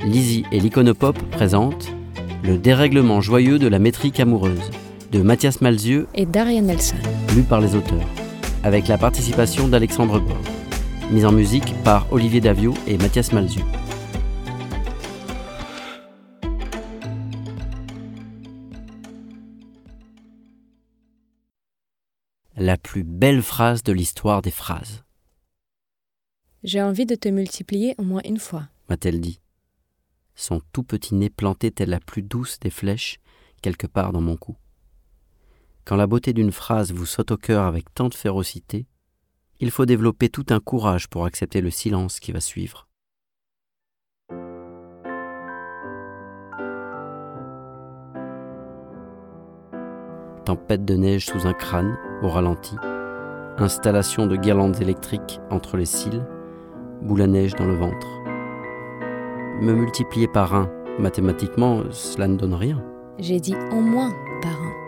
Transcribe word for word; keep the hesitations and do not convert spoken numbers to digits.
Lizzie et l'Iconopop présentent Le dérèglement joyeux de la métrique amoureuse de Mathias Malzieu et Darian Nelson, lu par les auteurs, avec la participation d'Alexandre Bohr. Mise en musique par Olivier Davio et Mathias Malzieu. La plus belle phrase de l'histoire des phrases. J'ai envie de te multiplier au moins une fois, m'a-t-elle dit. Son tout petit nez planté tel la plus douce des flèches, quelque part dans mon cou. Quand la beauté d'une phrase vous saute au cœur avec tant de férocité, il faut développer tout un courage pour accepter le silence qui va suivre. Tempête de neige sous un crâne, au ralenti, installation de guirlandes électriques entre les cils, boule à neige dans le ventre. Me multiplier par un, mathématiquement, cela ne donne rien. j'ai dit au moins par un.